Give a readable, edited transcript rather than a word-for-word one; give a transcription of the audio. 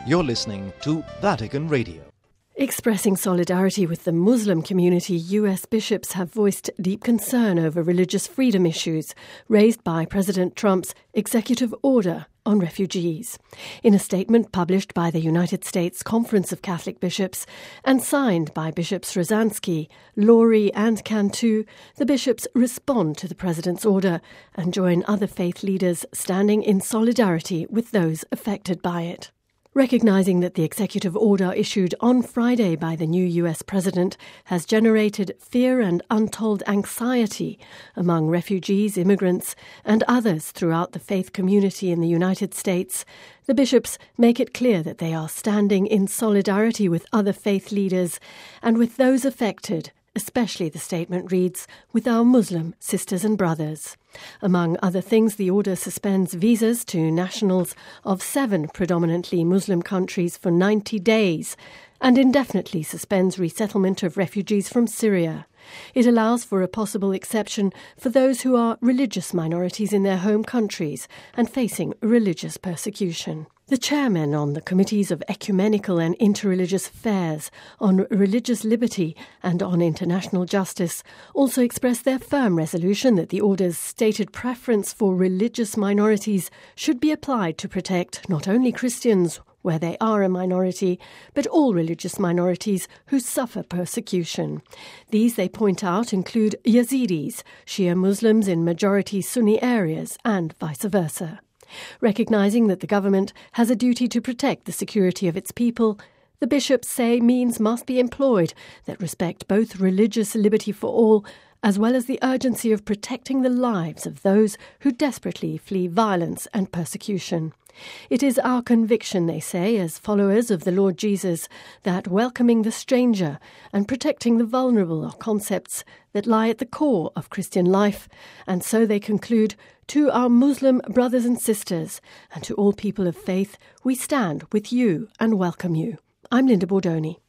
You're listening to Vatican Radio. Expressing solidarity with the Muslim community, US bishops have voiced deep concern over religious freedom issues raised by President Trump's executive order on refugees. In a statement published by the United States Conference of Catholic Bishops and signed by Bishops Rozansky, Lori and Cantu, the bishops respond to the president's order and join other faith leaders standing in solidarity with those affected by it. Recognising that the executive order issued on Friday by the new US president has generated fear and untold anxiety among refugees, immigrants and others throughout the faith community in the United States, the bishops make it clear that they are standing in solidarity with other faith leaders and with those affected, especially, the statement reads, with our Muslim sisters and brothers. Among other things, the order suspends visas to nationals of 7 predominantly Muslim countries for 90 days and indefinitely suspends resettlement of refugees from Syria. It allows for a possible exception for those who are religious minorities in their home countries and facing religious persecution. The chairmen on the Committees of Ecumenical and Interreligious Affairs, on Religious Liberty and on International Justice also expressed their firm resolution that the order's stated preference for religious minorities should be applied to protect not only Christians, where they are a minority, but all religious minorities who suffer persecution. These, they point out, include Yazidis, Shia Muslims in majority Sunni areas, and vice versa. Recognising that the government has a duty to protect the security of its people, the bishops say means must be employed that respect both religious liberty for all as well as the urgency of protecting the lives of those who desperately flee violence and persecution. It is our conviction, they say, as followers of the Lord Jesus, that welcoming the stranger and protecting the vulnerable are concepts that lie at the core of Christian life, and so they conclude, to our Muslim brothers and sisters, and to all people of faith, we stand with you and welcome you. I'm Linda Bordoni.